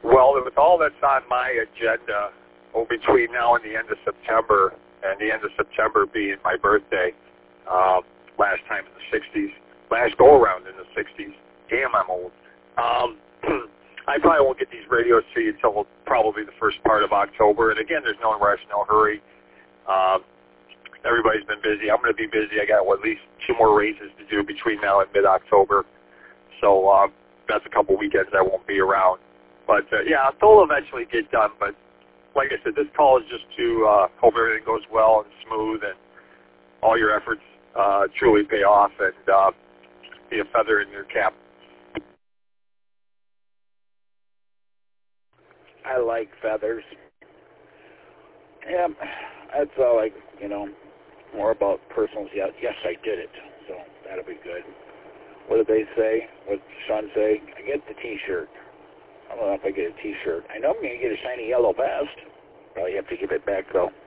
Well, with all that's on my agenda between now and the end of September, and the end of September being my birthday, last time in the 60s, last go-around in the 60s. Damn, I'm old. I probably won't get these radios to you until probably the first part of October. And again, there's no rush, no hurry. Everybody's been busy. I'm going to be busy. I got at least 2 more races to do between now and mid-October. So that's a couple weekends I won't be around. But, yeah, they'll eventually get done. But like I said, this call is just to hope everything goes well and smooth and all your efforts truly pay off and be a feather in your cap. I like feathers. Yeah, that's all more about personals. Yes, I did it. So that'll be good. What did they say? What did Sean say? I get the T-shirt. I don't know if I get a T-shirt. I know I'm going to get a shiny yellow vest. Probably have to give it back, though.